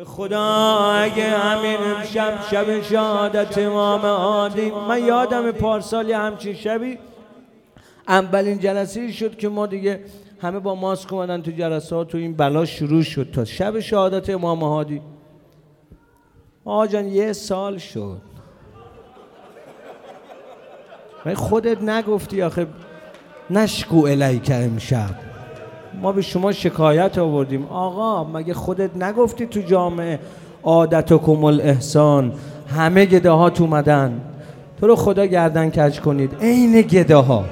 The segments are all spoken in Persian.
خدا اگه همین شب شهادت امام هادی، من یادم پارسال همچین شبی اولین جلسه شد که ما دیگه همه با ماسک اومدن تو جلسات و این بلا شروع شد تا شب شهادت امام هادی. آقا جان 1 سال شد. من خودت نگفتی آخه نشکو الیک امشب ما به شما شکایت آوردیم. آقا مگه خودت نگفتی تو جامعه عادتکم الاحسان، همه گداهات اومدن تو رو خدا گردن کج کنید عین گداها.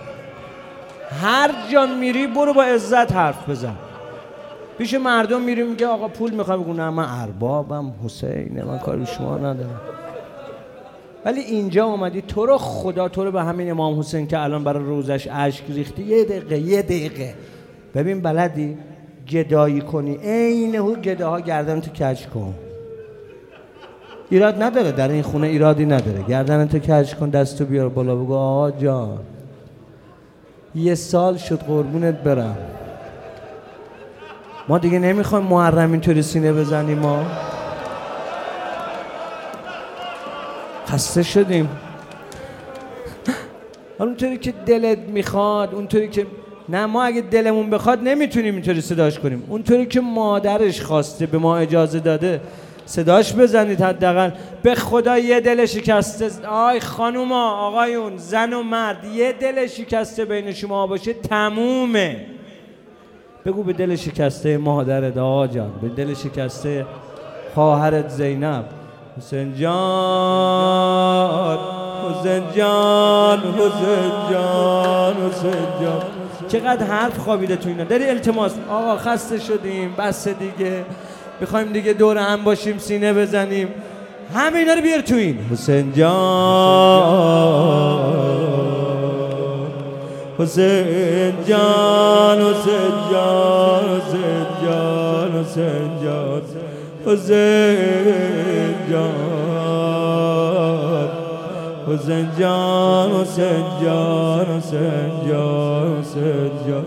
هر جا میری برو با عزت حرف بزن. پیش مردم میری میگه آقا پول میخوام، بگو نه من اربابم حسینه من کاری به شما ندارم. ولی اینجا اومدی تو رو خدا تو رو به همین امام حسین که الان برای روزش اشک ریختی یه دقیقه ببین بلدی گدایی کنی عین هو گداها گردن تو کج کن. ایراد نداره در این خونه، ایرادی نداره. گردن تو کج کن، دستو بیار بالا بگو آقا جان 1 سال شد قربونت برم، ما دیگه نمیخوایم محرم اینطوری سینه بزنیم، ما خسته شدیم. اونطوری که دلت میخواد، اونطوری که نه ما اگه دلمون بخواد نمیتونیم اینطوری صداش کنیم، اونطوری که مادرش خواسته به ما اجازه داده صداش بزنید. حداقل به خدا یه دل شکسته، آی خانوما آقایون زن و مرد، یه دل شکسته بین شما باشه تمومه. بگو به دل شکسته مادرت آقا جان، به دل شکسته خواهرت زینب، حسین جان حسین جان حسین جان حسین جان. چقدر حرف خوابیده تو اینا. داری التماس آقا خسته شدیم بس دیگه، بخوایم دیگه دور هم باشیم سینه بزنیم، همه اینا رو بیار تو این حسین جان حسین جان حسین جان حسین جان حسین جان حسین جان حسین جان حسین جان حسین جان حسین جان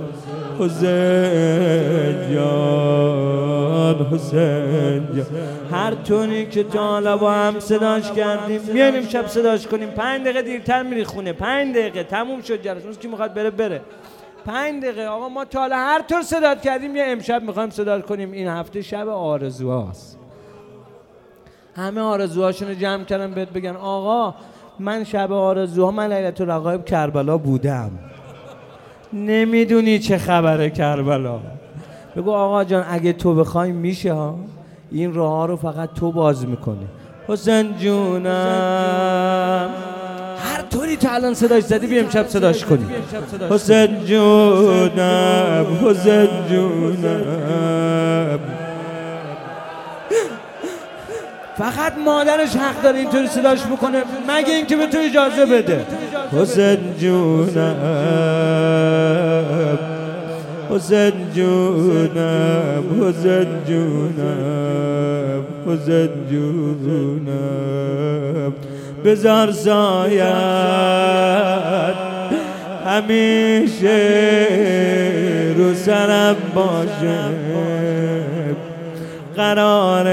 حسین جان حسین جان. هر طوری که تا حالا با هم صداش کردیم میایم امشب صداش کنیم. 5 دقیقه دیرتر میری خونه، 5 دقیقه تموم شد جلسه. اون کی میخواد بره 5 دقیقه. آقا ما تا حالا هر طور صدات کردیم یا امشب میخوایم صدا کنیم. این هفته شب آرزوهاست. همه آرزوهاشون رو جمع کردن بهت بگن آقا من شب آرزوها من لیلة الرغائب کربلا بودم، نمیدونی چه خبره کربلا. بگو آقا جان اگه تو بخوای میشه ها، این راه ها رو فقط تو باز میکنی. حسین جونم هر طوری تا الان صداش زدی بیم شب صداش کنی. حسین جونم حسین جونم. فقط مادرش حق داره اینطوری صداش بکنه مگه اینکه به تو اجازه بده. حسین جونم حسین جونم حسین جونم حسین جونم. بذار سایت همیشه رو سرم باشه، قرار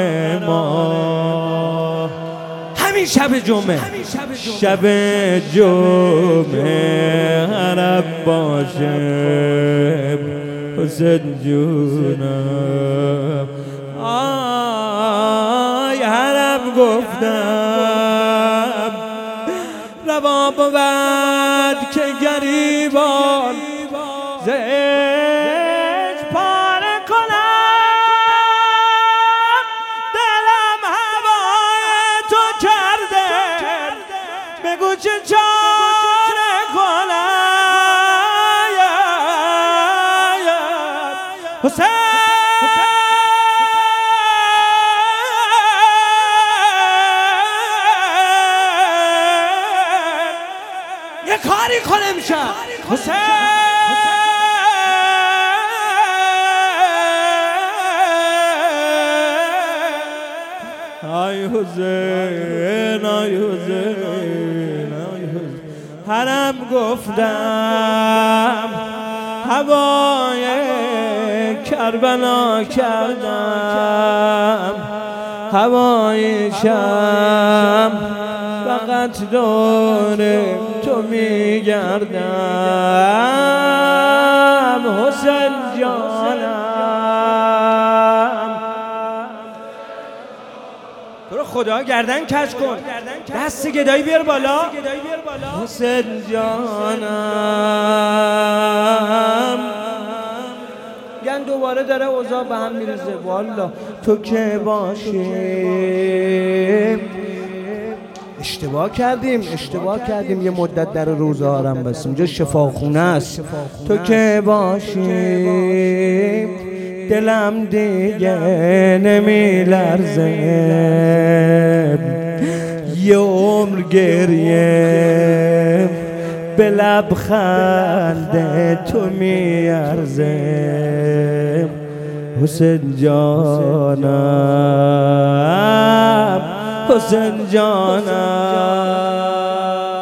ما همین شب جمعه شب جمعه حرم باشه. حسین جونم آی حرم گفتم روا بود که گریبان زهج پاره کنم، دلم هوای تو کرده بگو چه چاره کنم. حسین یه کاری کنم شد حسین آی حسین آی حسین آی حسین. حرم گفتم هوای کربلا کردم، هوای شب فقط دور تو میگردم حسین جانم. تو رو خدا گردن کج کن، دست گدایی بیار بالا. حسین جانم گن دوباره داره اوضاع به هم میریزه. والا تو که باشی اشتباه کردیم یه مدت در روزه هارم بستیم، اینجا شفاخونه است. تو که باشی دلم دیگه نمی لرزه، یه عمر گریه به لبخند تو میارزه. حسین جانم، حسین جانم.